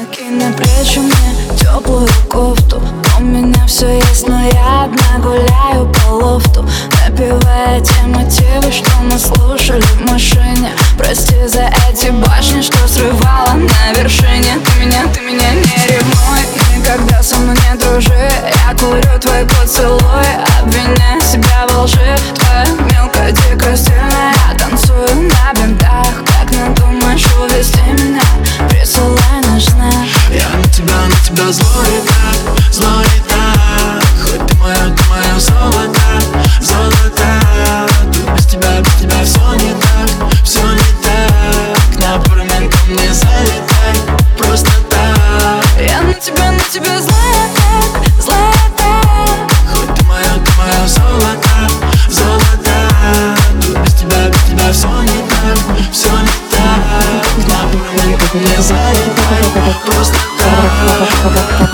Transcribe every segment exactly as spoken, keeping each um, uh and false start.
Накинь на плечи мне теплую кофту. У меня все есть, но я одна гуляю по лофту, напевая те мотивы, что мы слушали в машине. Прости за эти башни, что срывала на вершине. Ты меня, ты меня не ревнуй, никогда со мной не дружи. Я курю твои поцелуи, обвиняя себя во лжи. Твоя мелкая, дикая, стильная, я танцую на бинтах. Как надумаешь увести меня, присылай наш знак. Я на тебя, на тебя злой так, злой так. Хоть ты моя, ты моя золото, золото. Тут без тебя, без тебя все не так, все не так. На пару минут ко мне залетай, просто так. Я на тебя, на тебя злая так, злая так. Хоть ты моя, ты моя золото, золото. Тут без тебя, без тебя все не так, все не так. На пару минут ко мне залетай, просто так.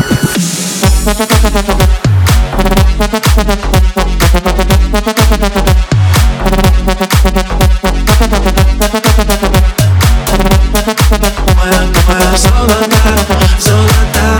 Моя, моя золота, золота.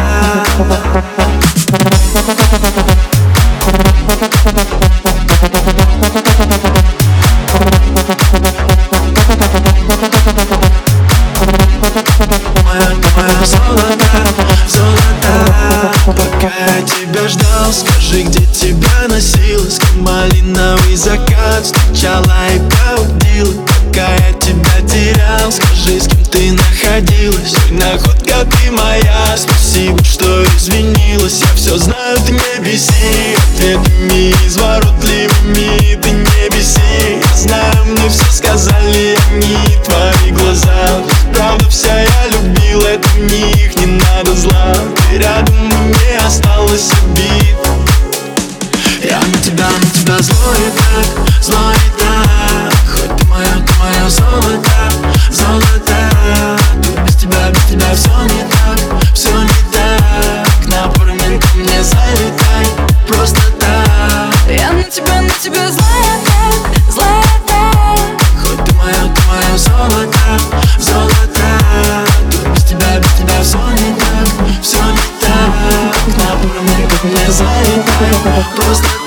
Моя, моя золота, золота. Пока я тебя ждал, скажи, где тебя носила. С кем малиновый закат встречала и проводила. Пока я тебя терял, скажи, с кем ты находилась. Ой, находка ты моя, спасибо, что извинилась. Я все знаю, ты не беси ответами изворотливыми, ты не беси. Я знаю, мне все сказали они, твои глаза. Правда вся я любил, это в них не надо зла. Ты рядом, мне осталось обид. Я на тебя, на тебя злой так, злой так. Хоть ты моя, ты моя золото, золото. Тут без тебя, без тебя все не так, все не так. На пару минут ко мне залетай, просто так. Я на тебя, на тебя злая так, злая так. Хоть ты моя, ты моя золото, золото. Тут без тебя, без тебя все не так, все не так. На пару минут ко мне залетай, просто